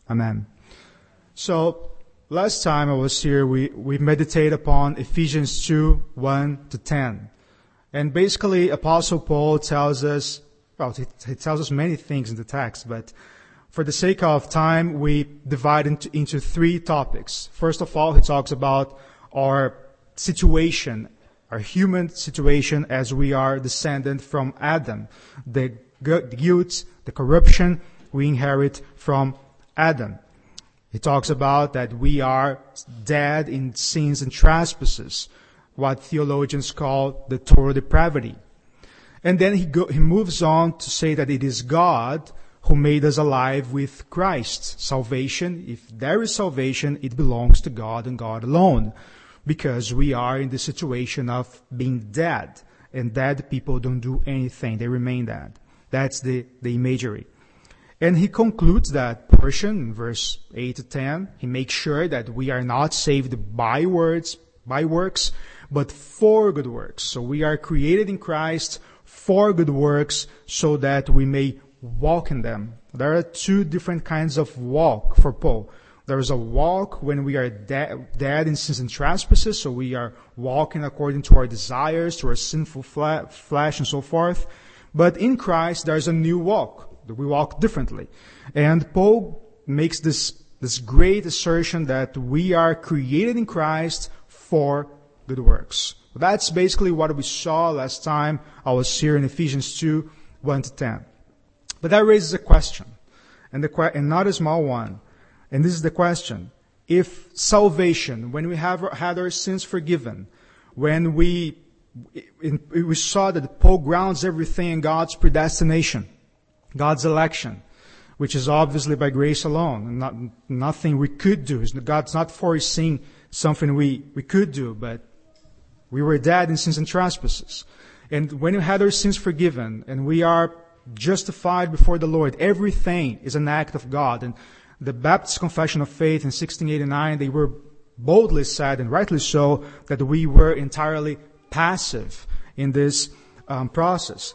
Amen. So, last time I was here, we meditated upon Ephesians 2, 1 to 10. And basically, Apostle Paul tells us, well, he tells us many things in the text, but for the sake of time, we divide into three topics. First of all, he talks about our situation, our human situation as we are descendant from Adam. The guilt, the corruption we inherit from Adam. He talks about that we are dead in sins and trespasses, what theologians call the total depravity. And then he moves on to say that it is God who made us alive with Christ. Salvation, if there is salvation, it belongs to God and God alone. Because we are in the situation of being dead. And dead people don't do anything. They remain dead. That's the imagery. And he concludes that portion in verse 8 to 10. He makes sure that we are not saved by works, but for good works. So we are created in Christ for good works so that we may walk in them. There are two different kinds of walk for Paul. There is a walk when we are dead in sins and trespasses, so we are walking according to our desires, to our sinful flesh and so forth. But in Christ, there's a new walk. We walk differently. And Paul makes this great assertion that we are created in Christ for good works. That's basically what we saw last time I was here in Ephesians 2, 1 to 10. But that raises a question, and not a small one. And this is the question. If salvation, when we have had our sins forgiven, when we saw that Paul grounds everything in God's predestination, God's election, which is obviously by grace alone, and nothing we could do. God's not foreseeing something we could do, but we were dead in sins and trespasses. And when we had our sins forgiven, and we are justified before the Lord, everything is an act of God. And the Baptist Confession of Faith in 1689, they were boldly said, and rightly so, that we were entirely passive in this process.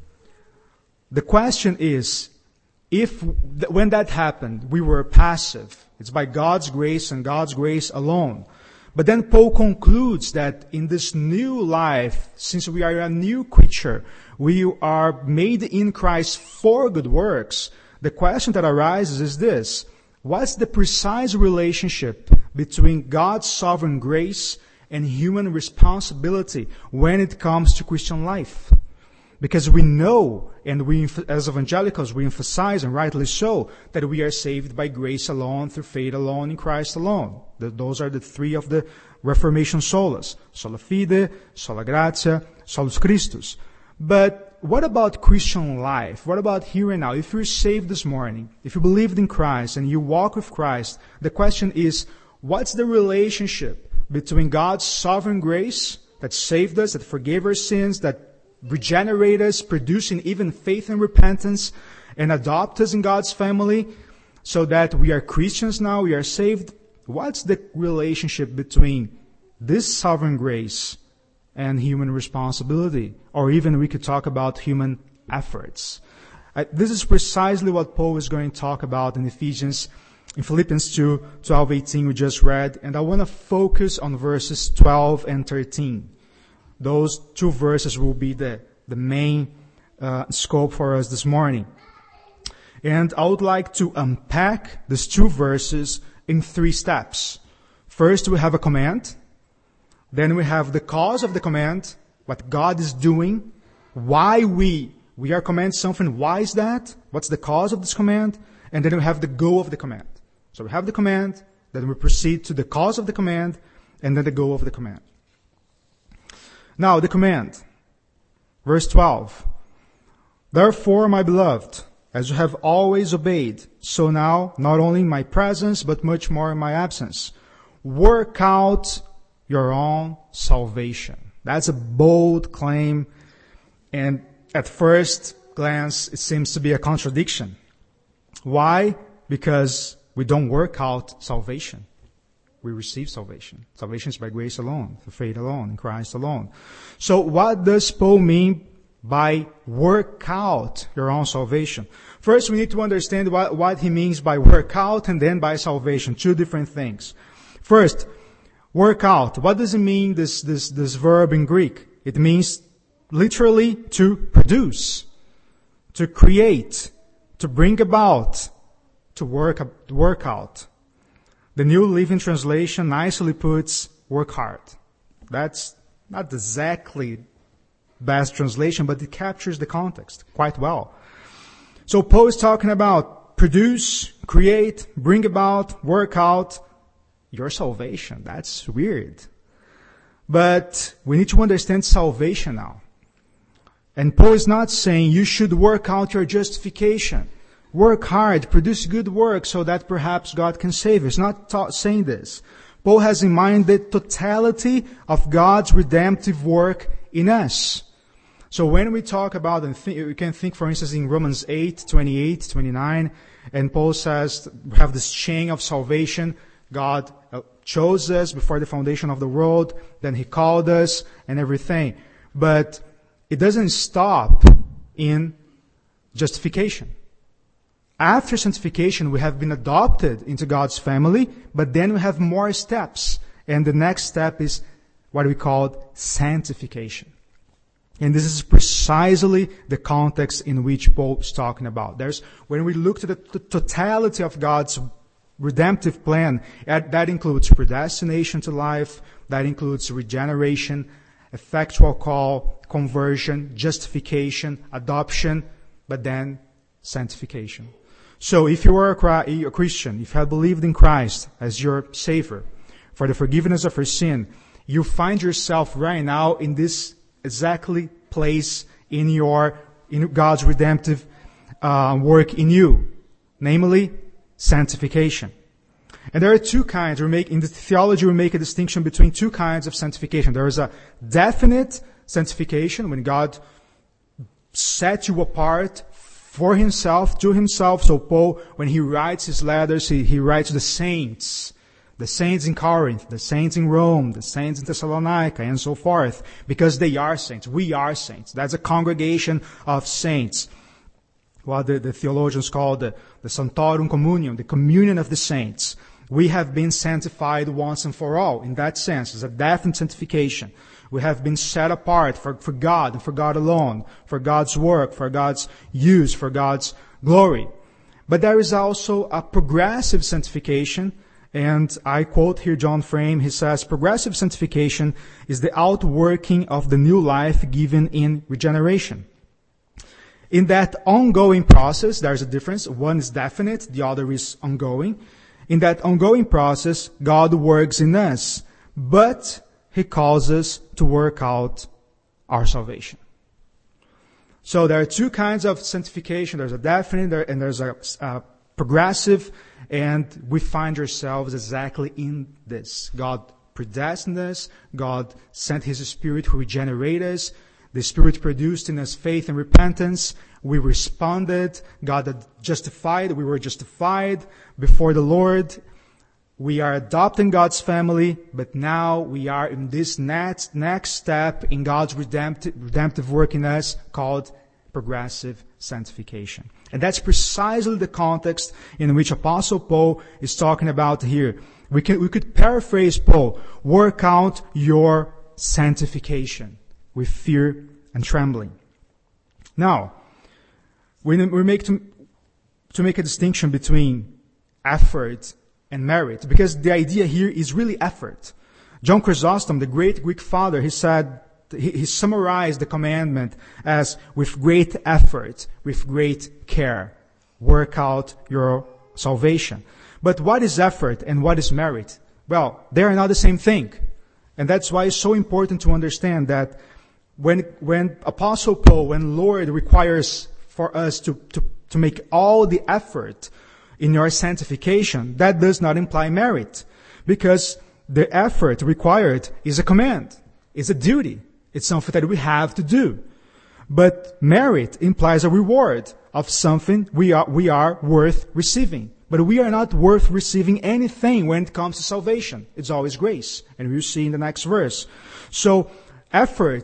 The question is, when that happened, we were passive. It's by God's grace and God's grace alone. But then Paul concludes that in this new life, since we are a new creature, we are made in Christ for good works. The question that arises is this: what's the precise relationship between God's sovereign grace and human responsibility when it comes to Christian life? Because we know, and we, as evangelicals, we emphasize, and rightly so, that we are saved by grace alone, through faith alone, in Christ alone. Those are the three of the Reformation solas. Sola fide, sola gratia, solus Christus. But what about Christian life? What about here and now? If you're saved this morning, if you believed in Christ and you walk with Christ, the question is, what's the relationship between God's sovereign grace that saved us, that forgave our sins, that regenerate us, producing even faith and repentance, and adopt us in God's family so that we are Christians now, we are saved? What's the relationship between this sovereign grace and human responsibility? Or even we could talk about human efforts. This is precisely what Paul is going to talk about in Philippians 2, 12, 18 we just read. And I want to focus on verses 12 and 13. Those two verses will be the main scope for us this morning. And I would like to unpack these two verses in three steps. First, we have a command. Then we have the cause of the command, what God is doing, why we are commanded something. Why is that? What's the cause of this command? And then we have the goal of the command. So we have the command, then we proceed to the cause of the command, and then the goal of the command. Now, the command. Verse 12. Therefore, my beloved, as you have always obeyed, so now, not only in my presence, but much more in my absence, work out your own salvation. That's a bold claim, and at first glance, it seems to be a contradiction. Why? Because we don't work out salvation. We receive salvation. Salvation is by grace alone, through faith alone, in Christ alone. So what does Paul mean by work out your own salvation. First, we need to understand what he means by work out and then by salvation. Two different things. First, work out. What does it mean, this verb in Greek? It means literally to produce, to create, to bring about, to work out. The New Living Translation nicely puts work hard. That's not exactly best translation, but it captures the context quite well. So Paul is talking about produce, create, bring about, work out your salvation. That's weird. But we need to understand salvation now. And Paul is not saying you should work out your justification. Work hard, produce good work so that perhaps God can save you. He's not saying this. Paul has in mind the totality of God's redemptive work in us. So when we talk about, we can think, for instance, in Romans 8, 28, 29, and Paul says, we have this chain of salvation. God chose us before the foundation of the world, then He called us and everything. But it doesn't stop in justification. After sanctification, we have been adopted into God's family, but then we have more steps. And the next step is what we call sanctification. And this is precisely the context in which Paul is talking about. When we look to the totality of God's redemptive plan, that includes predestination to life, that includes regeneration, effectual call, conversion, justification, adoption, but then sanctification. So if you are a Christian, if you have believed in Christ as your Savior for the forgiveness of your sin, you find yourself right now in this exactly place in God's redemptive work in you, namely sanctification. And there are two kinds. In the theology, we make a distinction between two kinds of sanctification. There is a definite sanctification when God set you apart for Himself, to Himself. So Paul, when he writes his letters, he writes the saints in Corinth, the saints in Rome, the saints in Thessalonica, and so forth, because they are saints. We are saints. That's a congregation of saints. What the theologians call the Sanctorum Communion, the communion of the saints. We have been sanctified once and for all. In that sense, it's a definite sanctification. We have been set apart for God and for God alone, for God's work, for God's use, for God's glory. But there is also a progressive sanctification. And I quote here John Frame. He says, progressive sanctification is the outworking of the new life given in regeneration. In that ongoing process, there's a difference. One is definite, the other is ongoing. In that ongoing process, God works in us, but He calls us to work out our salvation. So there are two kinds of sanctification. There's a definite and there's a progressive, and we find ourselves exactly in this. God predestined us. God sent His Spirit who regenerated us. The Spirit produced in us faith and repentance. We responded. God had justified. We were justified before the Lord. We are adopting God's family, but now we are in this next step in God's redemptive work in us called progressive sanctification. And that's precisely the context in which Apostle Paul is talking about here. We could paraphrase Paul, work out your sanctification with fear and trembling. Now, we make to make a distinction between effort and merit, because the idea here is really effort. John Chrysostom, the great Greek father, he said, he summarized the commandment as with great effort, with great care, work out your salvation. But what is effort and what is merit? Well, they are not the same thing. And that's why it's so important to understand that when Apostle Paul, when Lord requires for us to make all the effort in your sanctification, that does not imply merit. Because the effort required is a command. It's a duty. It's something that we have to do. But merit implies a reward of something we are worth receiving. But we are not worth receiving anything when it comes to salvation. It's always grace. And we'll see in the next verse. So effort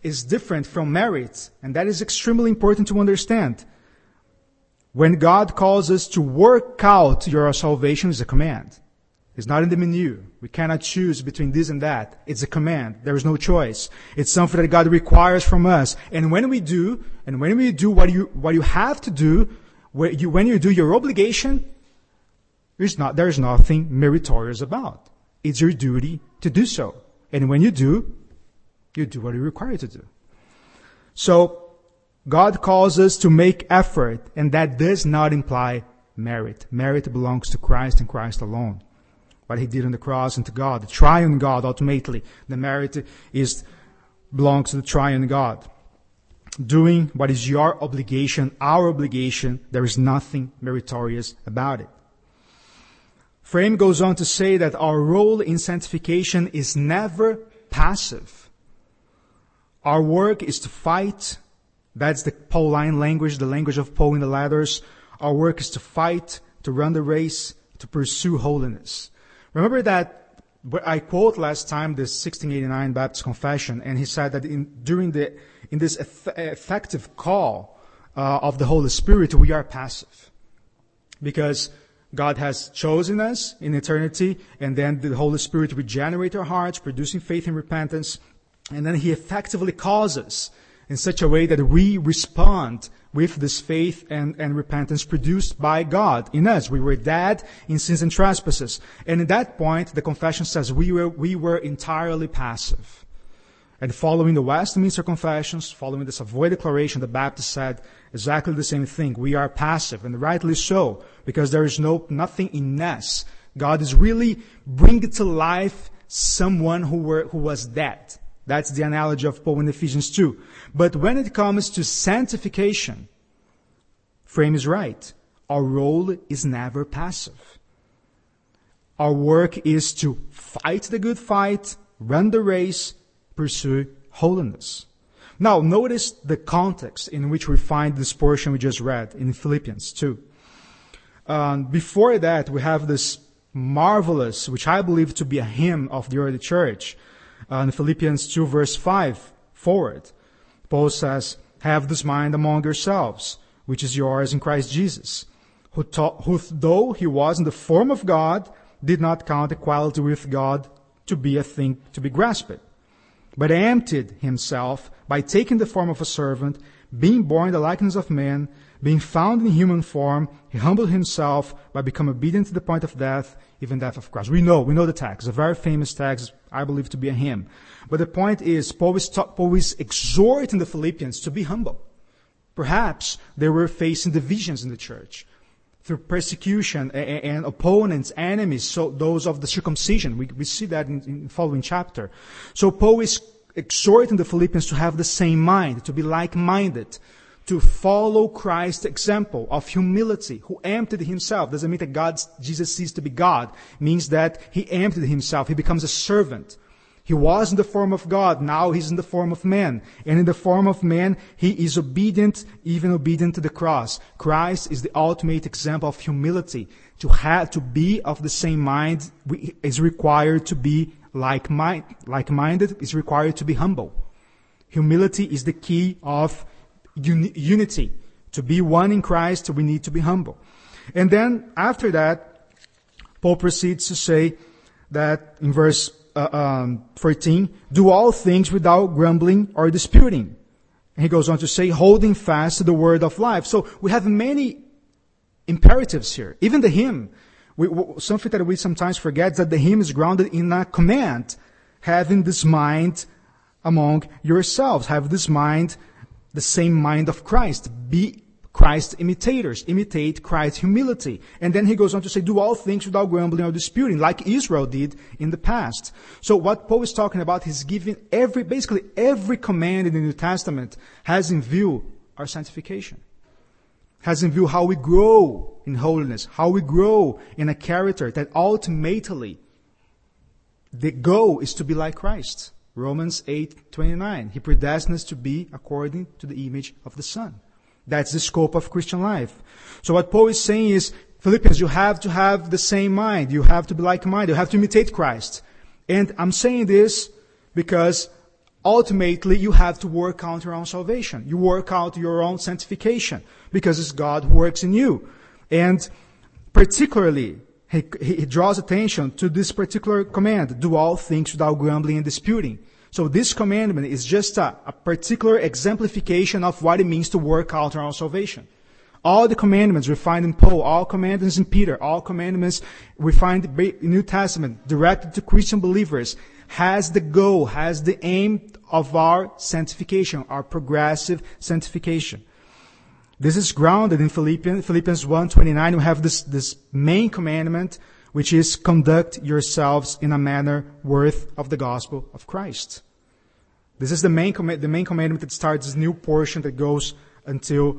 is different from merit, and that is extremely important to understand. When God calls us to work out your salvation, it's a command. It's not in the menu. We cannot choose between this and that. It's a command. There is no choice. It's something that God requires from us. And when we do what you have to do, when you do your obligation, there is nothing meritorious about. It's your duty to do so. And when you do what you're required to do. So, God calls us to make effort, and that does not imply merit. Merit belongs to Christ and Christ alone. What He did on the cross and to God, the triune God ultimately. The merit belongs to the triune God. Doing what is your obligation, our obligation, there is nothing meritorious about it. Frame goes on to say that our role in sanctification is never passive. Our work is to fight. That's the Pauline language, the language of Paul in the letters. Our work is to fight, to run the race, to pursue holiness. Remember that I quote last time the 1689 Baptist Confession, and he said that in this effective call of the Holy Spirit, we are passive. Because God has chosen us in eternity, and then the Holy Spirit regenerates our hearts, producing faith and repentance, and then He effectively calls us in such a way that we respond with this faith and repentance produced by God in us. We were dead in sins and trespasses. And at that point, the confession says we were entirely passive. And following the Westminster Confessions, following the Savoy Declaration, the Baptist said exactly the same thing. We are passive, and rightly so, because there is nothing in us. God is really bringing to life someone who was dead. That's the analogy of Paul in Ephesians 2. But when it comes to sanctification, Frame is right. Our role is never passive. Our work is to fight the good fight, run the race, pursue holiness. Now, notice the context in which we find this portion we just read in Philippians 2. Before that, we have this marvelous, which I believe to be a hymn of the early church, in Philippians 2 verse 5 forward. Paul says, "Have this mind among yourselves, which is yours in Christ Jesus, who though He was in the form of God, did not count equality with God to be a thing to be grasped, but emptied Himself by taking the form of a servant, being born in the likeness of man, being found in human form, He humbled Himself by becoming obedient to the point of death, even death of cross." We know the text. A very famous text, I believe to be a hymn. But the point is, Paul is exhorting the Philippians to be humble. Perhaps they were facing divisions in the church through persecution and opponents, enemies, so those of the circumcision. We see that in the following chapter. So Paul is exhorting the Philippians to have the same mind, to be like-minded, to follow Christ's example of humility, who emptied Himself. Doesn't mean that Jesus ceased to be God. It means that He emptied Himself. He becomes a servant. He was in the form of God. Now He's in the form of man. And in the form of man, He is obedient, even obedient to the cross. Christ is the ultimate example of humility. To be of the same mind is required to be like-minded, is required to be humble. Humility is the key of unity. To be one in Christ, we need to be humble. And then after that, Paul proceeds to say that in verse 14, "Do all things without grumbling or disputing." And he goes on to say, "Holding fast to the word of life." So we have many imperatives here. Even the hymn, something that we sometimes forget is that the hymn is grounded in a command. Having this mind among yourselves. Have this mind, the same mind of Christ. Be Christ imitators. Imitate Christ's humility. And then he goes on to say, "Do all things without grumbling or disputing," like Israel did in the past. So what Paul is talking about, he's giving basically every command in the New Testament has in view our sanctification. Has in view how we grow in holiness, how we grow in a character that ultimately the goal is to be like Christ. Romans 8:29. He predestined us to be according to the image of the Son. That's the scope of Christian life. So what Paul is saying is, Philippians, you have to have the same mind. You have to be like-minded. You have to imitate Christ. And I'm saying this because ultimately you have to work out your own salvation. You work out your own sanctification because it's God who works in you. And particularly, he draws attention to this particular command, do all things without grumbling and disputing. So this commandment is just a particular exemplification of what it means to work out our own salvation. All the commandments we find in Paul, all commandments in Peter, all commandments we find in the New Testament directed to Christian believers has the goal, has the aim of our sanctification, our progressive sanctification. This is grounded in Philippians 1:29. We have this main commandment, which is conduct yourselves in a manner worthy of the gospel of Christ. This is the main commandment that starts this new portion that goes until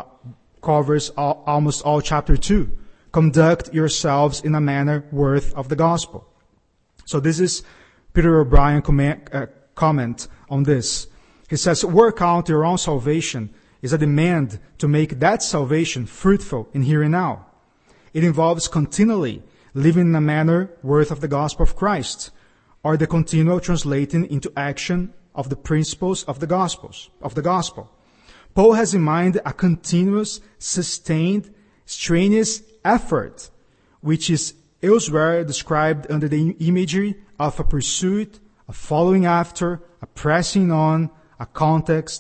covers almost all chapter 2. Conduct yourselves in a manner worthy of the gospel. So this is Peter O'Brien comment on this. He says, work out your own salvation is a demand to make that salvation fruitful in here and now. It involves continually living in a manner worthy of the gospel of Christ, or the continual translating into action of the principles of the gospel. Paul has in mind a continuous, sustained, strenuous effort, which is elsewhere described under the imagery of a pursuit, a following after, a pressing on, a contest,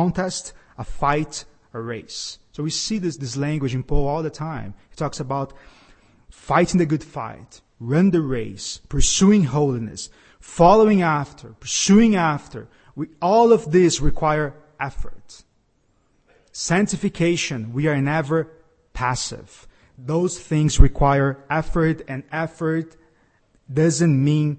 a fight, a race. So we see this language in Paul all the time. He talks about fighting the good fight, run the race, pursuing holiness, following after, pursuing after. All of this require effort. Sanctification, we are never passive. Those things require effort, and effort doesn't mean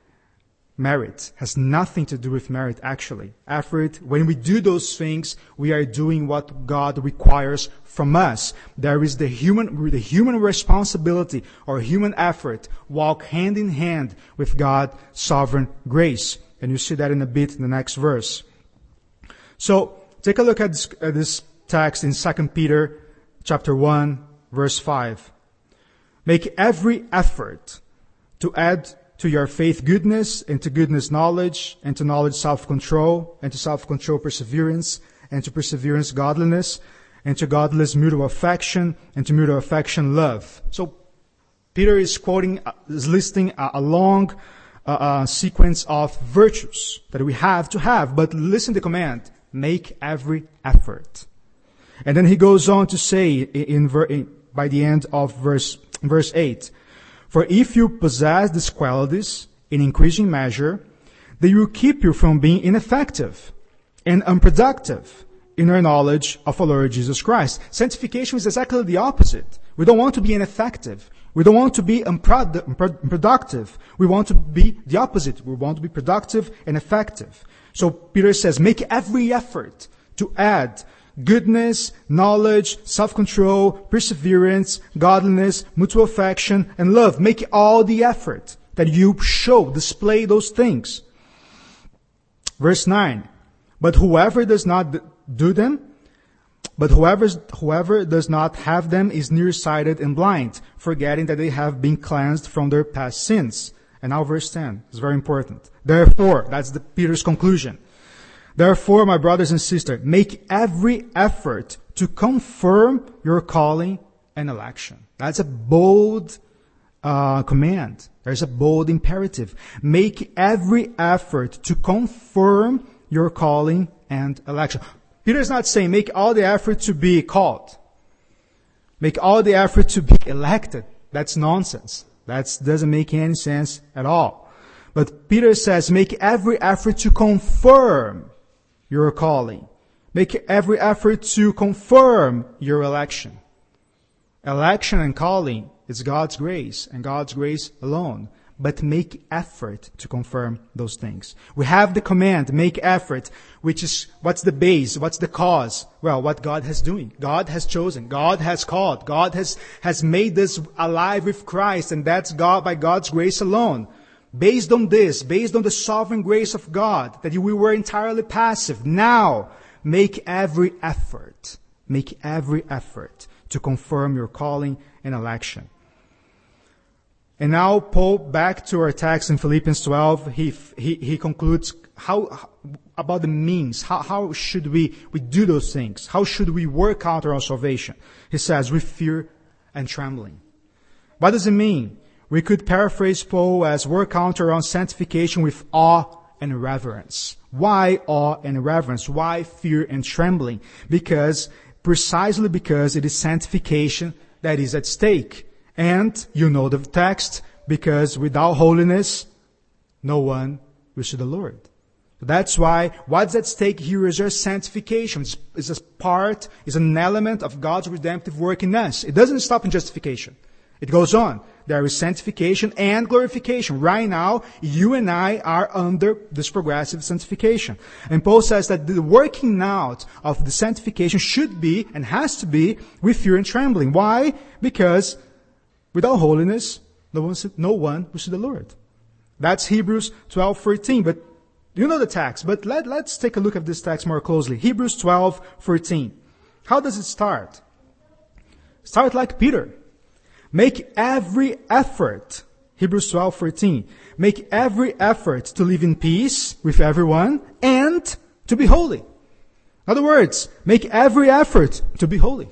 merit. Has nothing to do with merit, actually. Effort, when we do those things, we are doing what God requires from us. There is the human responsibility or human effort walk hand in hand with God's sovereign grace. And you see that in a bit in the next verse. So, take a look at this text in 2 Peter chapter 1, verse 5. Make every effort to add to your faith goodness, and to goodness knowledge, and to knowledge self-control, and to self-control perseverance, and to perseverance godliness, and to godliness mutual affection, and to mutual affection love. So Peter is listing a long sequence of virtues that we have to have, but listen to the command, make every effort. And then he goes on to say by the end of verse 8, for if you possess these qualities in increasing measure, they will keep you from being ineffective and unproductive in your knowledge of our Lord Jesus Christ. Sanctification is exactly the opposite. We don't want to be ineffective. We don't want to be unproductive. We want to be the opposite. We want to be productive and effective. So Peter says, make every effort to add goodness, knowledge, self-control, perseverance, godliness, mutual affection, and love. Make all the effort that you display those things. Verse 9. But whoever does not do them, whoever does not have them is nearsighted and blind, forgetting that they have been cleansed from their past sins. And now verse 10 is very important. Therefore, that's Peter's conclusion. Therefore, my brothers and sisters, make every effort to confirm your calling and election. That's a bold command. There's a bold imperative. Make every effort to confirm your calling and election. Peter is not saying make all the effort to be called. Make all the effort to be elected. That's nonsense. That doesn't make any sense at all. But Peter says make every effort to confirm your calling. Make every effort to confirm your election. Election and calling is God's grace and God's grace alone. But make effort to confirm those things. We have the command, make effort, which is, what's the base? What's the cause? Well, what God has doing. God has chosen. God has called. God has made us alive with Christ, and that's God by God's grace alone. Based on this, based on the sovereign grace of God, that we were entirely passive. Now, make every effort to confirm your calling and election. And now Paul, back to our text in Philippians 12, he concludes how about the means. How should we do those things? How should we work out our salvation? He says, with fear and trembling. What does it mean? We could paraphrase Paul as work out our own sanctification with awe and reverence. Why awe and reverence? Why fear and trembling? Precisely because it is sanctification that is at stake. And you know the text, because without holiness, no one will see the Lord. That's why what's at stake here is our sanctification. It's an element of God's redemptive work in us. It doesn't stop in justification. It goes on. There is sanctification and glorification. Right now, you and I are under this progressive sanctification. And Paul says that the working out of the sanctification should be and has to be with fear and trembling. Why? Because without holiness, no one will see the Lord. That's Hebrews 12:13. But you know the text, but let's take a look at this text more closely. Hebrews 12:13. How does it start? Start like Peter. Make every effort, Hebrews 12:13. Make every effort to live in peace with everyone and to be holy. In other words, make every effort to be holy.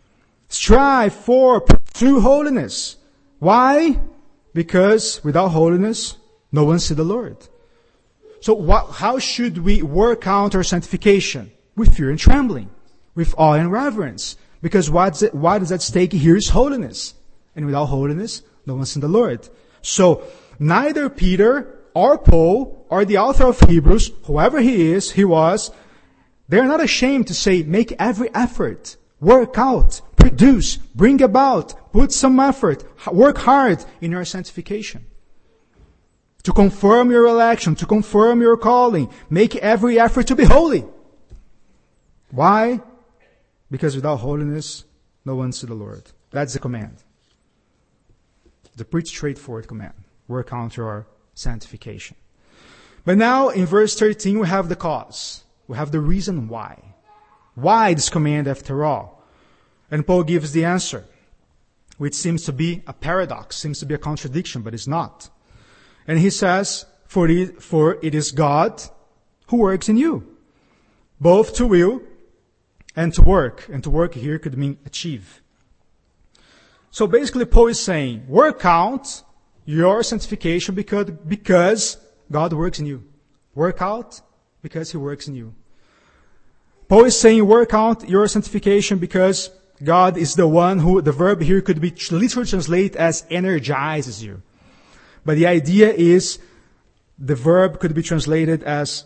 Strive for, pursue holiness. Why? Because without holiness, no one sees the Lord. So how should we work out our sanctification? With fear and trembling, with awe and reverence. Because what is at stake here is holiness. And without holiness, no one sees the Lord. So neither Peter or Paul or the author of Hebrews, whoever he was, they're not ashamed to say, make every effort, work out, produce, bring about, put some effort, work hard in your sanctification. To confirm your election, to confirm your calling, make every effort to be holy. Why? Because without holiness, no one sees the Lord. That's the command. The pretty straightforward command. Work out your sanctification. But now in verse 13 we have the cause. We have the reason why. Why this command after all? And Paul gives the answer, which seems to be a paradox, seems to be a contradiction, but it's not. And he says, for it is God who works in you, both to will and to work. And to work here could mean achieve. So basically Paul is saying, work out your sanctification because God works in you. Work out because He works in you. Paul is saying, work out your sanctification because God is the one who, the verb here could be literally translated as energizes you. But the idea is, the verb could be translated as,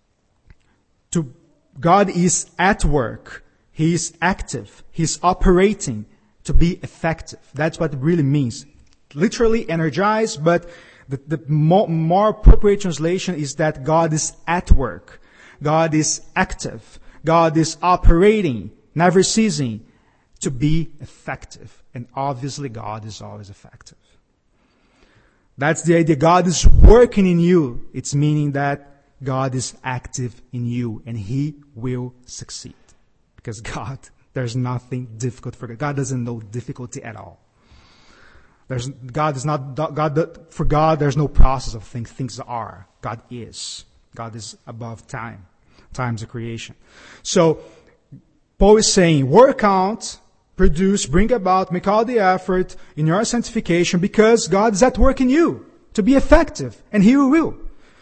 God is at work. He is active. He is operating to be effective. That's what it really means. Literally energize, but the more appropriate translation is that God is at work. God is active. God is operating, never ceasing to be effective. And obviously God is always effective. That's the idea. God is working in you. It's meaning that God is active in you and He will succeed. Because there's nothing difficult for God. God doesn't know difficulty at all. For God, there's no process of things. Things are. God is. God is above time. Time's a creation. So, Paul is saying, work out, produce, bring about, make all the effort in your sanctification because God is at work in you to be effective, and He will.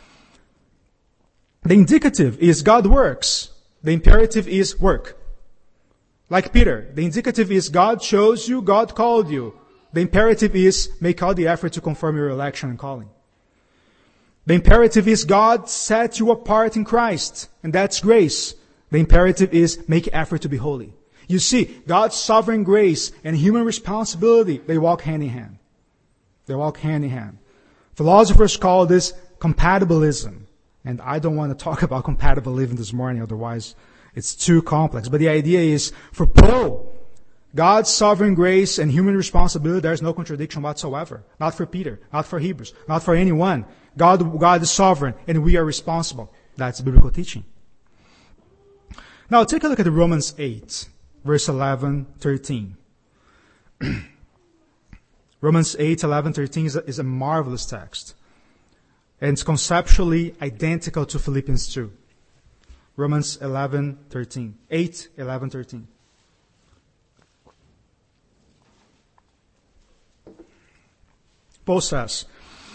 The indicative is God works. The imperative is work. Like Peter, the indicative is God chose you, God called you. The imperative is make all the effort to confirm your election and calling. The imperative is God set you apart in Christ, and that's grace. The imperative is make effort to be holy. You see, God's sovereign grace and human responsibility, they walk hand in hand. They walk hand in hand. Philosophers call this compatibilism. And I don't want to talk about compatibilism this morning, otherwise it's too complex. But the idea is, for Paul, God's sovereign grace and human responsibility, there's no contradiction whatsoever. Not for Peter, not for Hebrews, not for anyone. God is sovereign and we are responsible. That's biblical teaching. Now take a look at Romans 8, verse 11, 13. Romans 8, 11, 13 is a marvelous text. And it's conceptually identical to Philippians 2. Romans 11, 13. 8, 11, 13. Paul says,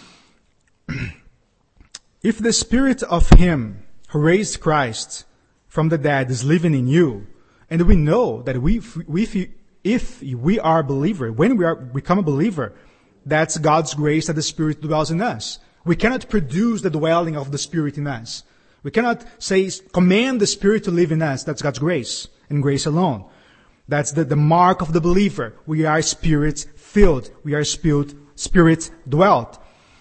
if the spirit of him who raised Christ from the dead is living in you, and we know that if we are a believer, when we become a believer, that's God's grace that the Spirit dwells in us. We cannot produce the dwelling of the Spirit in us. We cannot command the Spirit to live in us. That's God's grace, and grace alone. That's the mark of the believer. We are Spirit-filled. We are Spirit-dwelt.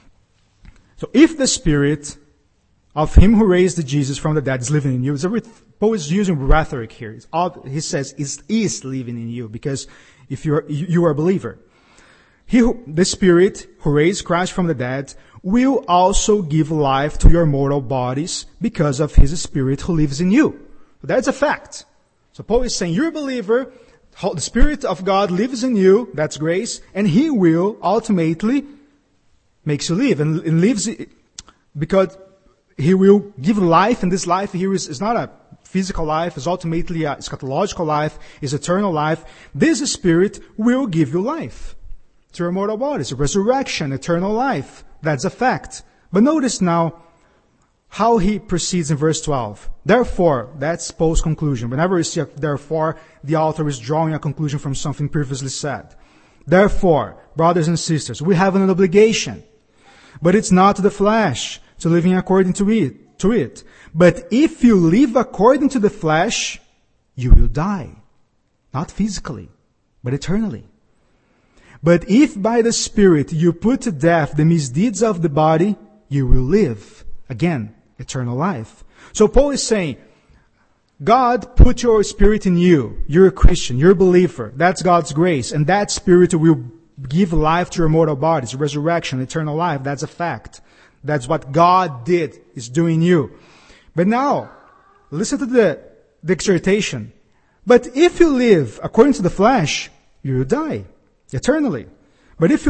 So if the Spirit of him who raised Jesus from the dead is living in you, Paul is using rhetoric here. He says is living in you, because if you are a believer. The Spirit who raised Christ from the dead will also give life to your mortal bodies because of his Spirit who lives in you. That's a fact. So Paul is saying, you're a believer, the Spirit of God lives in you, that's grace, and he will ultimately make you live, and lives because he will give life, and this life here is not a physical life, it's ultimately a eschatological life, is eternal life. This Spirit will give you life to your mortal bodies, resurrection, eternal life. That's a fact. But notice now how he proceeds in verse 12. Therefore, that's Paul's conclusion. Whenever you see a therefore, the author is drawing a conclusion from something previously said. Therefore, brothers and sisters, we have an obligation, but it's not to the flesh, to living according to it. But if you live according to the flesh, you will die. Not physically, but eternally. But if by the Spirit you put to death the misdeeds of the body, you will live. Again, eternal life. So Paul is saying, God put your Spirit in you. You're a Christian. You're a believer. That's God's grace. And that Spirit will give life to your mortal bodies, resurrection, eternal life. That's a fact. That's what God is doing in you. But now, listen to the exhortation. But if you live according to the flesh, you will die eternally. But if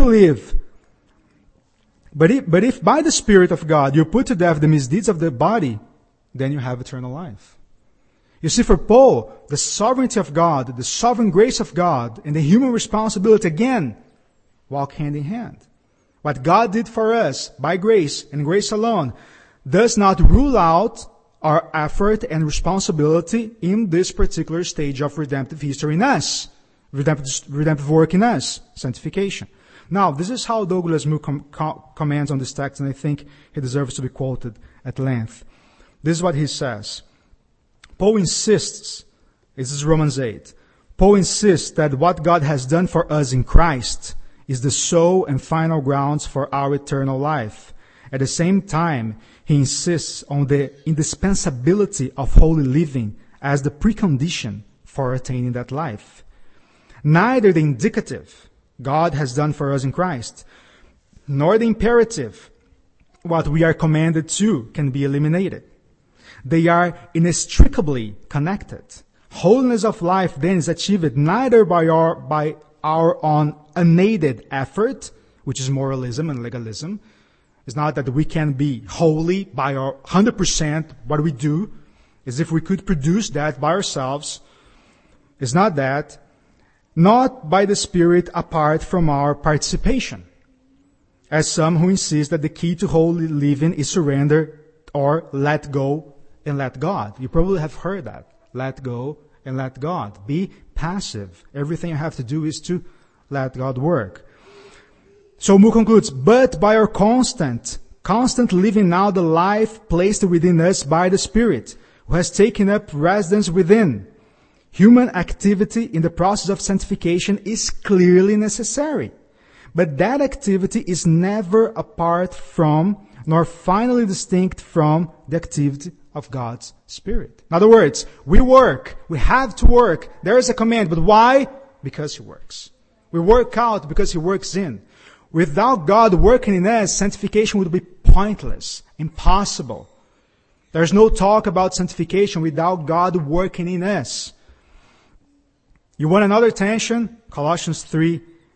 by the Spirit of God you put to death the misdeeds of the body, then you have eternal life. You see, for Paul, the sovereignty of God, the sovereign grace of God, and the human responsibility again walk hand in hand. What God did for us by grace and grace alone does not rule out our effort and responsibility in this particular stage of redemptive history in us, redemptive work in us, sanctification. Now, this is how Douglas Moo comments on this text, and I think he deserves to be quoted at length. This is what he says. Paul insists, this is Romans 8, Paul insists that what God has done for us in Christ is the sole and final grounds for our eternal life. At the same time, he insists on the indispensability of holy living as the precondition for attaining that life. Neither the indicative, God has done for us in Christ, nor the imperative, what we are commanded to, can be eliminated. They are inextricably connected. Holiness of life then is achieved neither by our own unaided effort, which is moralism and legalism. It's not that we can be holy by our 100% what we do, as if we could produce that by ourselves. It's not that. Not by the Spirit apart from our participation. As some who insist that the key to holy living is surrender or let go and let God. You probably have heard that. Let go and let God. Be passive. Everything you have to do is to let God work. So Moo concludes, but by our constant living now the life placed within us by the Spirit, who has taken up residence within. Human activity in the process of sanctification is clearly necessary. But that activity is never apart from, nor finally distinct from, the activity of God's Spirit. In other words, we work. We have to work. There is a command. But why? Because He works. We work out because He works in. Without God working in us, sanctification would be pointless, impossible. There's no talk about sanctification without God working in us. You want another tension? Colossians 3,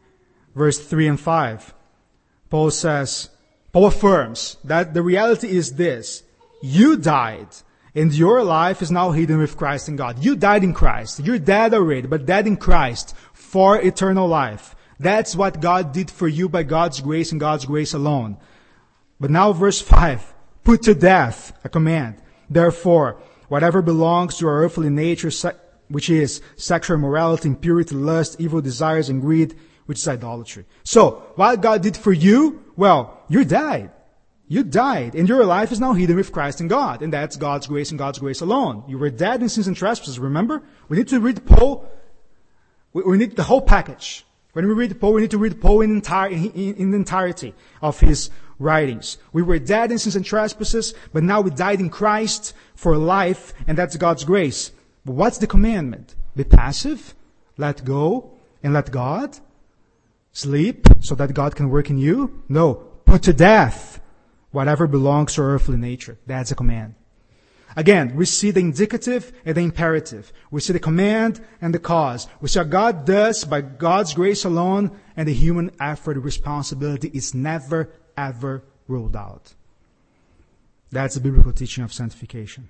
verse 3 and 5. Paul affirms that the reality is this: you died, and your life is now hidden with Christ in God. You died in Christ. You're dead already, but dead in Christ for eternal life. That's what God did for you by God's grace and God's grace alone. But now verse 5, put to death, a command. Therefore, whatever belongs to our earthly nature, which is sexual immorality, impurity, lust, evil desires, and greed, which is idolatry. So, what God did for you, well, you died. You died, and your life is now hidden with Christ in God. And that's God's grace and God's grace alone. You were dead in sins and trespasses, remember? We need to read Paul. We need the whole package. When we read Paul, we need to read Paul in the entirety of his writings. We were dead in sins and trespasses, but now we died in Christ for life, and that's God's grace. But what's the commandment? Be passive, let go, and let God. Sleep, so that God can work in you? No. Put to death whatever belongs to our earthly nature. That's a command. Again, we see the indicative and the imperative. We see the command and the cause. We see what God does by God's grace alone, and the human effort and responsibility is never, ever ruled out. That's the biblical teaching of sanctification.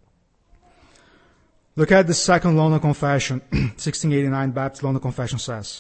Look at the Second London Confession. 1689 Baptist London Confession says,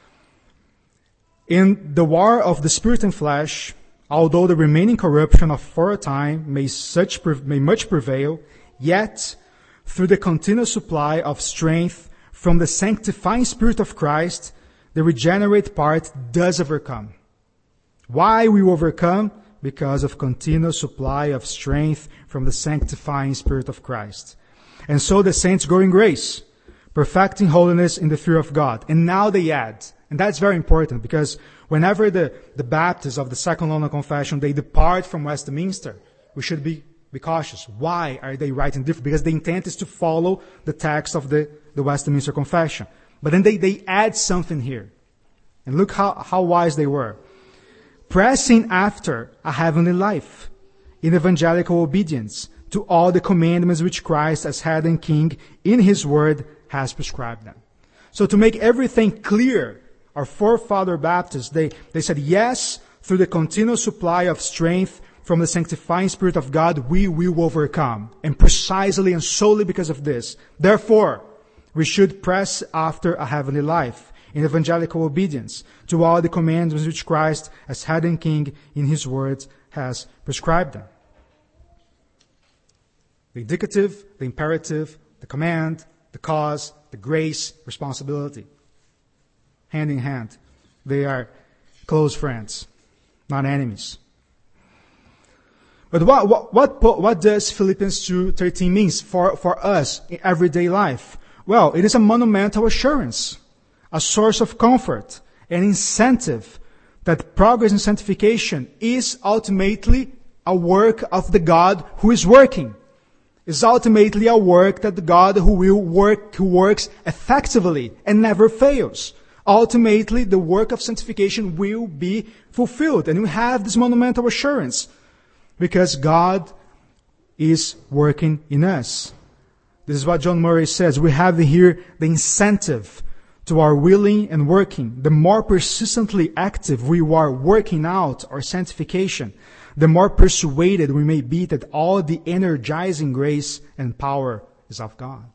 in the war of the spirit and flesh, although the remaining corruption of for a time may much prevail, yet through the continual supply of strength from the sanctifying Spirit of Christ, the regenerate part does overcome. Why we overcome? Because of continual supply of strength from the sanctifying Spirit of Christ. And so the saints grow in grace, perfecting holiness in the fear of God. And now they add, and that's very important, because whenever the Baptists of the Second London Confession, they depart from Westminster, we should be cautious. Why are they writing different? Because the intent is to follow the text of the Westminster Confession. But then they add something here. And look how wise they were. Pressing after a heavenly life in evangelical obedience to all the commandments which Christ as head and king in his word has prescribed them. So to make everything clear, our forefather Baptists, they said, yes, through the continual supply of strength from the sanctifying Spirit of God, we will overcome. And precisely and solely because of this. Therefore, we should press after a heavenly life in evangelical obedience to all the commandments which Christ, as head and king in his words, has prescribed them. The indicative, the imperative, the command, the cause, the grace, responsibility. Hand in hand. They are close friends, not enemies. But what does Philippians 2:13 means for us in everyday life? Well, it is a monumental assurance, a source of comfort, an incentive that progress in sanctification is ultimately a work of the God who is working. Is ultimately a work that the God who works effectively and never fails. Ultimately, the work of sanctification will be fulfilled. And we have this monumental assurance because God is working in us. This is what John Murray says. We have here the incentive to our willing and working. The more persistently active we are working out our sanctification, the more persuaded we may be that all the energizing grace and power is of God.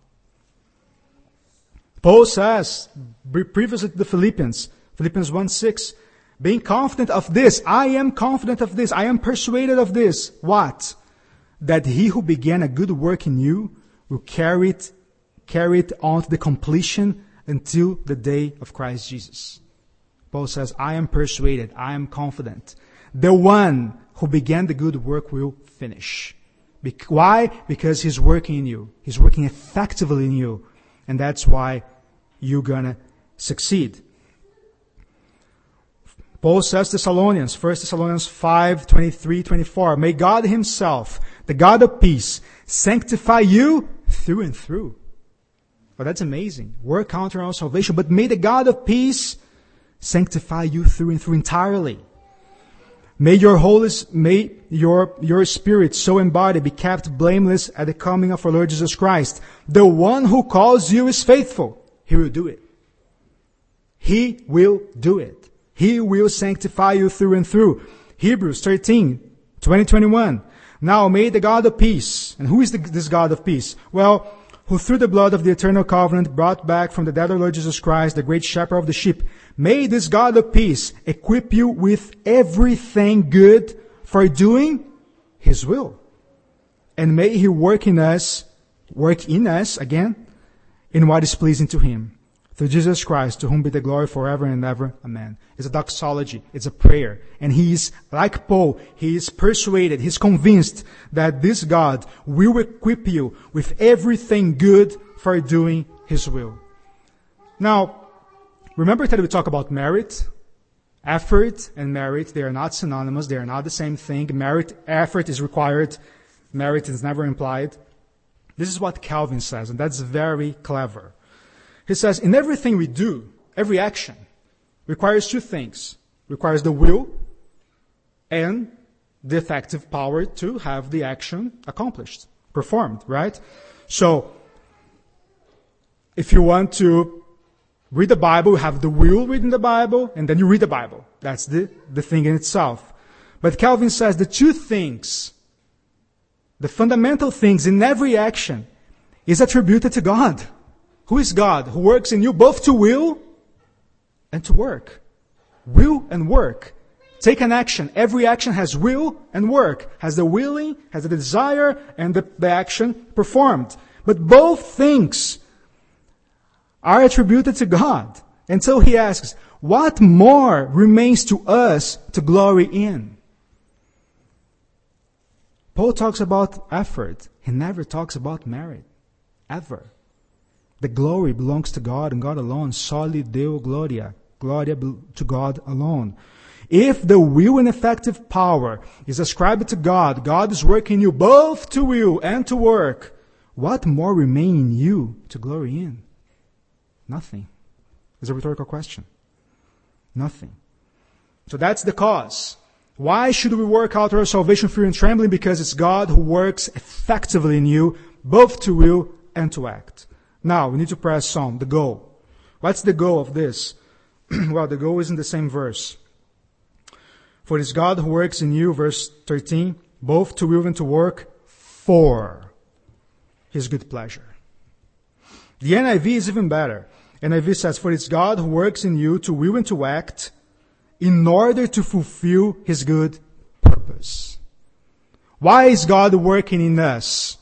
Paul says, previously to the Philippians 1:6, being confident of this, I am confident of this, I am persuaded of this. What? That he who began a good work in you will carry it on to the completion until the day of Christ Jesus. Paul says, I am persuaded, I am confident. The one who began the good work will finish. Why? Because he's working in you. He's working effectively in you. And that's why you're gonna succeed. Paul says to Thessalonians, 1 Thessalonians 5:23-24, may God himself, the God of peace, sanctify you through and through. Well, that's amazing. Work out your own salvation, but may the God of peace sanctify you through and through entirely. May your spirit, soul and body be kept blameless at the coming of our Lord Jesus Christ. The one who calls you is faithful. He will do it. He will do it. He will sanctify you through and through. Hebrews 13, 20-21. Now may the God of peace, and who is this God of peace? Well, who through the blood of the eternal covenant brought back from the dead our Lord Jesus Christ, the great shepherd of the sheep. May this God of peace equip you with everything good for doing His will. And may He work in us again, in what is pleasing to Him. Through Jesus Christ, to whom be the glory forever and ever. Amen. It's a doxology. It's a prayer. And he is, like Paul, he is persuaded, he's convinced that this God will equip you with everything good for doing His will. Now, remember that we talk about merit? Effort and merit, they are not synonymous. They are not the same thing. Effort is required. Merit is never implied. This is what Calvin says, and that's very clever. He says, in everything we do, every action requires two things. Requires the will and the effective power to have the action accomplished, performed, right? So, if you want to read the Bible, you have the will reading the Bible, and then you read the Bible. That's the thing in itself. But Calvin says the two things, the fundamental things in every action, is attributed to God. Who is God? Who works in you both to will and to work. Will and work. Take an action. Every action has will and work. Has the willing, has the desire, and the action performed. But both things are attributed to God. And so he asks, what more remains to us to glory in? Paul talks about effort. He never talks about merit. Ever. The glory belongs to God and God alone. Soli Deo Gloria. Gloria to God alone. If the will and effective power is ascribed to God, God is working you both to will and to work. What more remain in you to glory in? Nothing. It's a rhetorical question. Nothing. So that's the cause. Why should we work out our salvation fear and trembling? Because it's God who works effectively in you, both to will and to act. Now, we need to press on. The goal. What's the goal of this? Well, the goal is in the same verse. For it is God who works in you, verse 13, both to will and to work for His good pleasure. The NIV is even better. NIV says, for it's God who works in you to will and to act in order to fulfill His good purpose. Why is God working in us?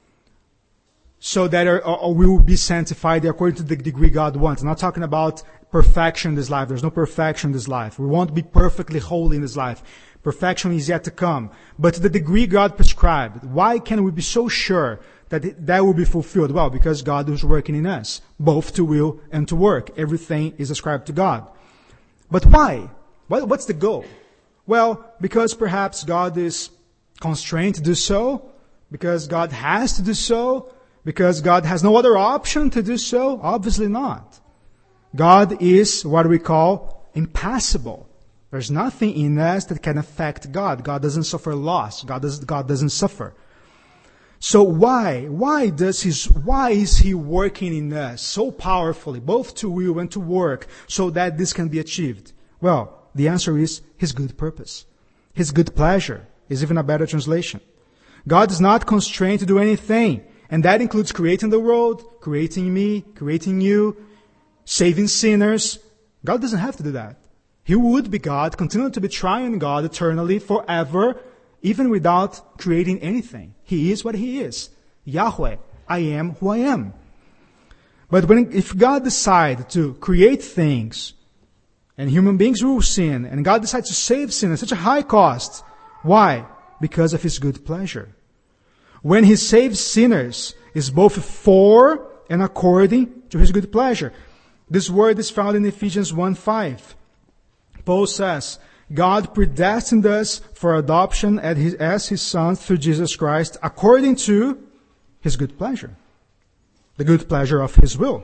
So that we will be sanctified according to the degree God wants. I'm not talking about perfection in this life. There's no perfection in this life. We won't be perfectly holy in this life. Perfection is yet to come. But to the degree God prescribed, why can we be so sure that that will be fulfilled? Well, because God is working in us, both to will and to work. Everything is ascribed to God. But why? What's the goal? Well, because perhaps God is constrained to do so, because God has to do so, because God has no other option to do so? Obviously not. God is what we call impassible. There's nothing in us that can affect God. God doesn't suffer loss. God doesn't suffer. So why? Why is He working in us so powerfully, both to will and to work, so that this can be achieved? Well, the answer is His good purpose. His good pleasure is even a better translation. God is not constrained to do anything. And that includes creating the world, creating me, creating you, saving sinners. God doesn't have to do that. He would be God, continue to be triune God eternally, forever, even without creating anything. He is what He is. Yahweh, I am who I am. But if God decides to create things, and human beings will sin, and God decides to save sin at such a high cost, why? Because of His good pleasure. When He saves sinners, is both for and according to His good pleasure. This word is found in Ephesians 1:5. Paul says, God predestined us for adoption as His sons through Jesus Christ, according to His good pleasure. The good pleasure of His will.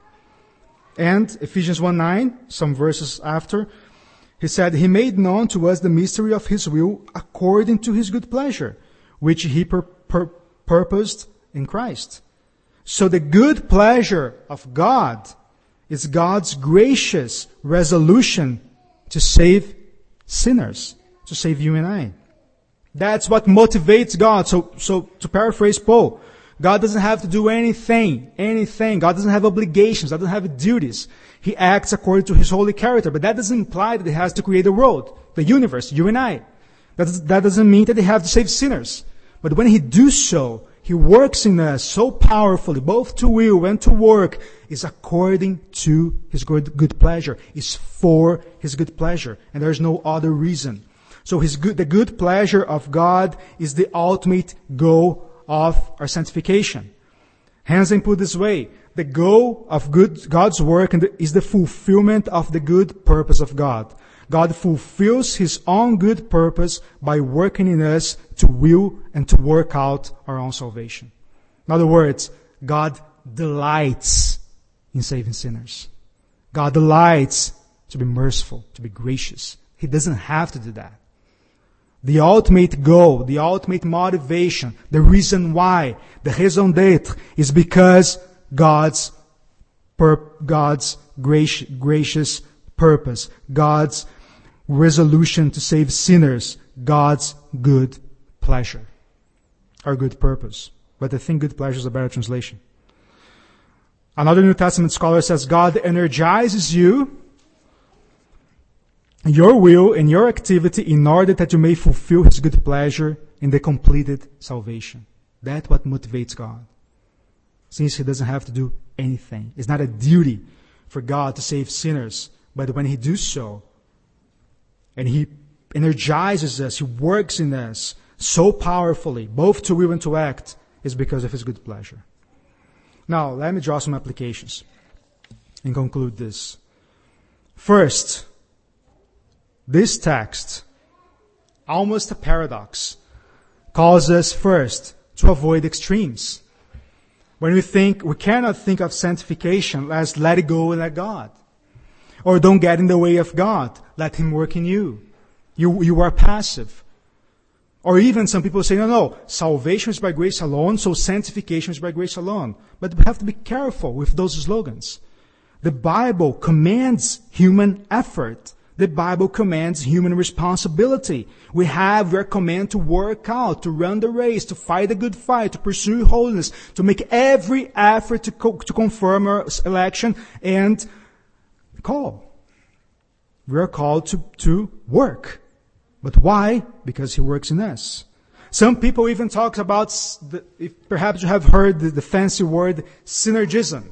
And Ephesians 1:9, some verses after, he said, He made known to us the mystery of His will according to His good pleasure, which He purposed in Christ. So the good pleasure of God is God's gracious resolution to save sinners, to save you and I. That's what motivates God. So to paraphrase Paul, God doesn't have to do anything. God doesn't have obligations, doesn't have duties. He acts according to His holy character, but that doesn't imply that He has to create the world, the universe, you and I. That doesn't mean that He has to save sinners. But when He does so, He works in us so powerfully, both to will and to work, is according to His good pleasure, is for His good pleasure, and there is no other reason. So the good pleasure of God is the ultimate goal of our sanctification. Hence, I put this way, the goal of God's work is the fulfillment of the good purpose of God. God fulfills His own good purpose by working in us to will and to work out our own salvation. In other words, God delights in saving sinners. God delights to be merciful, to be gracious. He doesn't have to do that. The ultimate goal, the ultimate motivation, the reason why, the raison d'être, is because God's gracious purpose, God's resolution to save sinners, God's good pleasure, or good purpose. But I think good pleasure is a better translation. Another New Testament scholar says God energizes you, your will and your activity in order that you may fulfill His good pleasure in the completed salvation. That's what motivates God. Since He doesn't have to do anything. It's not a duty for God to save sinners. But when He does so, and He energizes us, He works in us so powerfully, both to will and to act, is because of His good pleasure. Now, let me draw some applications and conclude this. First, this text, almost a paradox, calls us first to avoid extremes. When we cannot think of sanctification as let it go and let God. Or don't get in the way of God. Let Him work in you. You are passive. Or even some people say, no, salvation is by grace alone, so sanctification is by grace alone. But we have to be careful with those slogans. The Bible commands human effort. The Bible commands human responsibility. We are commanded to work out, to run the race, to fight a good fight, to pursue holiness, to make every effort to confirm our election and call. We are called to work. But why? Because He works in us. Some people even talk about, perhaps you have heard the fancy word, synergism.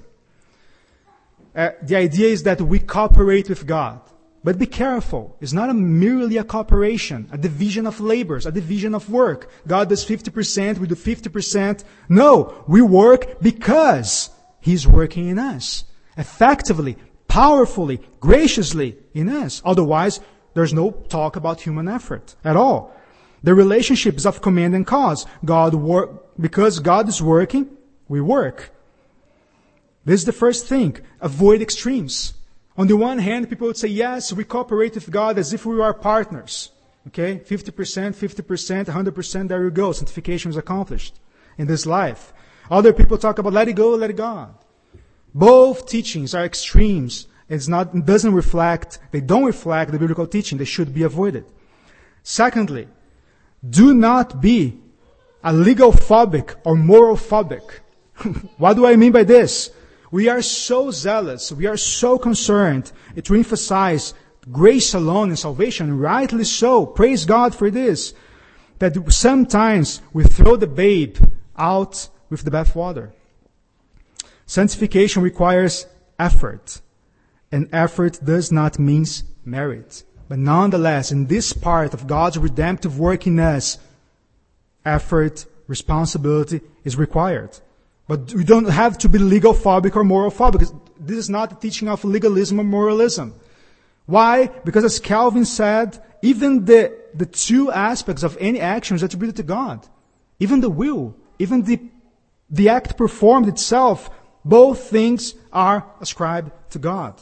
The idea is that we cooperate with God. But be careful. It's not merely a cooperation, a division of labors, a division of work. God does 50%, we do 50%. No, we work because He's working in us. Effectively, powerfully, graciously in us. Otherwise, there's no talk about human effort at all. The relationship is of command and cause. Because God is working, we work. This is the first thing. Avoid extremes. On the one hand, people would say, yes, we cooperate with God as if we were partners. Okay? 50%, 100%, there you go. Sanctification is accomplished in this life. Other people talk about let it go, let it God. Both teachings are extremes. They don't reflect the biblical teaching. They should be avoided. Secondly, do not be a legal phobic or moral phobic. What do I mean by this? We are so zealous, we are so concerned to emphasize grace alone in salvation, rightly so, praise God for this, that sometimes we throw the babe out with the bathwater. Sanctification requires effort, and effort does not mean merit. But nonetheless, in this part of God's redemptive work in us, effort, responsibility is required. But we don't have to be legal phobic or moral phobic. This is not the teaching of legalism or moralism. Why? Because as Calvin said, even the two aspects of any action is attributed to God. Even the will, even the act performed itself, both things are ascribed to God.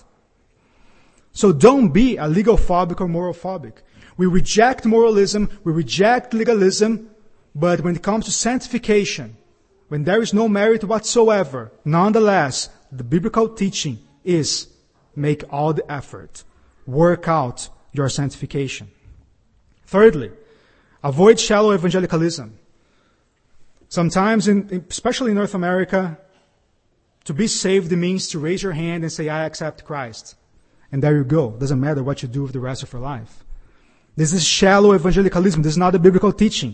So don't be a legal phobic or moral phobic. We reject moralism, we reject legalism, but when it comes to sanctification, when there is no merit whatsoever, nonetheless, the biblical teaching is make all the effort. Work out your sanctification. Thirdly, avoid shallow evangelicalism. Sometimes, especially in North America, to be saved means to raise your hand and say, I accept Christ. And there you go. Doesn't matter what you do with the rest of your life. This is shallow evangelicalism. This is not a biblical teaching.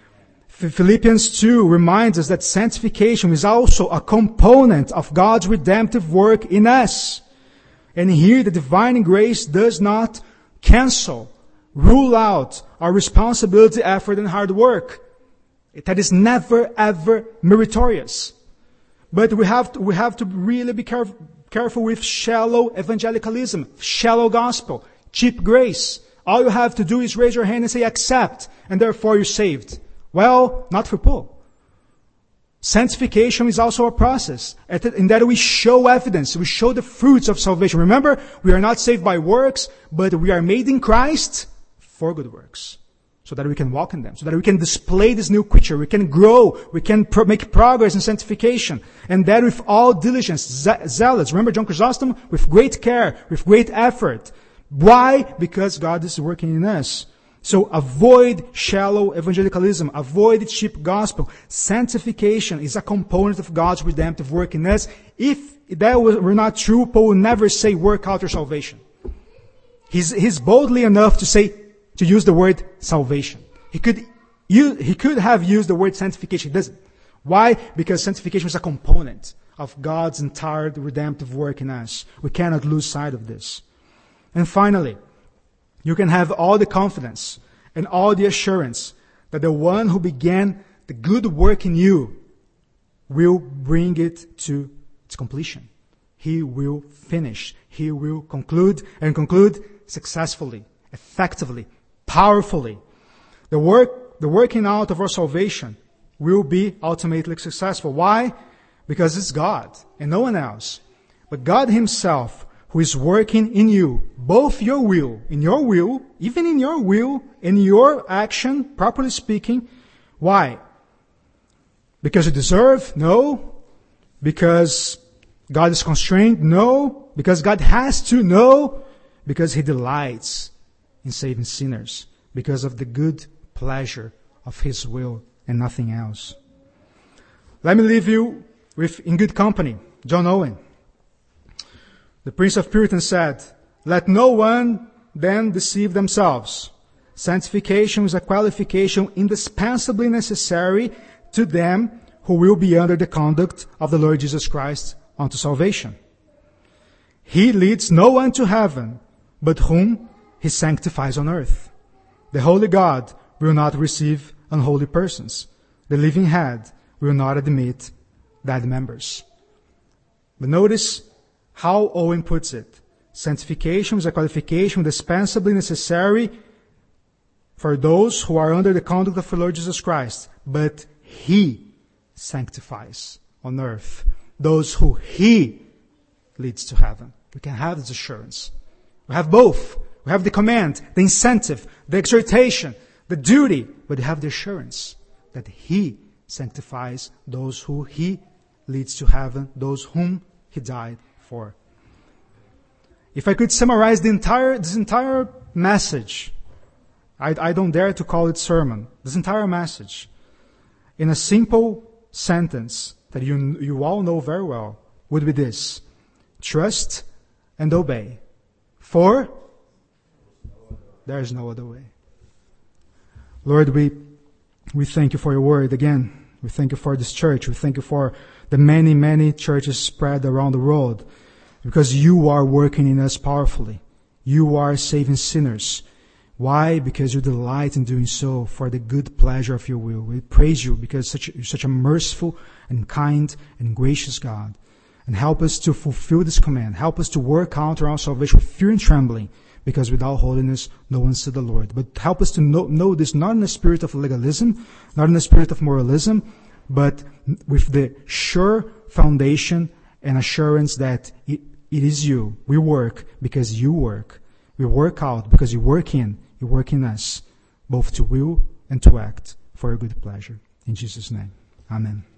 Philippians 2 reminds us that sanctification is also a component of God's redemptive work in us. And here the divine grace does not cancel, rule out our responsibility, effort, and hard work. That is never, ever meritorious. But we have to really be careful with shallow evangelicalism, shallow gospel, cheap grace. All you have to do is raise your hand and say, accept, and therefore you're saved. Well, not for Paul. Sanctification is also a process in that we show evidence, we show the fruits of salvation. Remember, we are not saved by works, but we are made in Christ for good works, so that we can walk in them, so that we can display this new creature, we can grow, we can make progress in sanctification, and that with all diligence, zealous. Remember John Chrysostom? With great care, with great effort. Why? Because God is working in us. So avoid shallow evangelicalism, avoid cheap gospel. Sanctification is a component of God's redemptive work in us. If that were not true, Paul would never say work out your salvation. He's boldly enough to use the word salvation. He could have used the word sanctification. He doesn't. Why? Because sanctification is a component of God's entire redemptive work in us. We cannot lose sight of this. And finally, you can have all the confidence and all the assurance that the one who began the good work in you will bring it to its completion. He will finish. He will conclude successfully, effectively, powerfully. The working out of our salvation will be ultimately successful. Why? Because it's God and no one else. But God Himself, who is working in you, both your will, even in your will, in your action, properly speaking. Why? Because you deserve? No. Because God is constrained? No. Because God has to? No. Because He delights in saving sinners. Because of the good pleasure of His will and nothing else. Let me leave you in good company. John Owen, the Prince of Puritans, said, "Let no one then deceive themselves. Sanctification is a qualification indispensably necessary to them who will be under the conduct of the Lord Jesus Christ unto salvation. He leads no one to heaven, but whom He sanctifies on earth. The holy God will not receive unholy persons. The living head will not admit dead members." But notice how Owen puts it. Sanctification is a qualification dispensably necessary for those who are under the conduct of the Lord Jesus Christ. But He sanctifies on earth those who He leads to heaven. We can have this assurance. We have both. We have the command, the incentive, the exhortation, the duty, but we have the assurance that He sanctifies those who He leads to heaven, those whom He died for. If I could summarize this entire message, I don't dare to call it sermon, this entire message, in a simple sentence that you all know very well, would be this: trust and obey, for there is no other way. Lord, we thank You for Your word again. We thank You for this church. We thank You for the many, many churches spread around the world, because You are working in us powerfully. You are saving sinners. Why? Because You delight in doing so for the good pleasure of Your will. We praise You because You're such a merciful and kind and gracious God. And help us to fulfill this command. Help us to work out our own salvation with fear and trembling, because without holiness no one sees the Lord. But help us to know this not in the spirit of legalism, not in the spirit of moralism, but with the sure foundation and assurance that it is You. We work because You work. We work out because You work in us, both to will and to act for Your good pleasure. In Jesus' name, amen.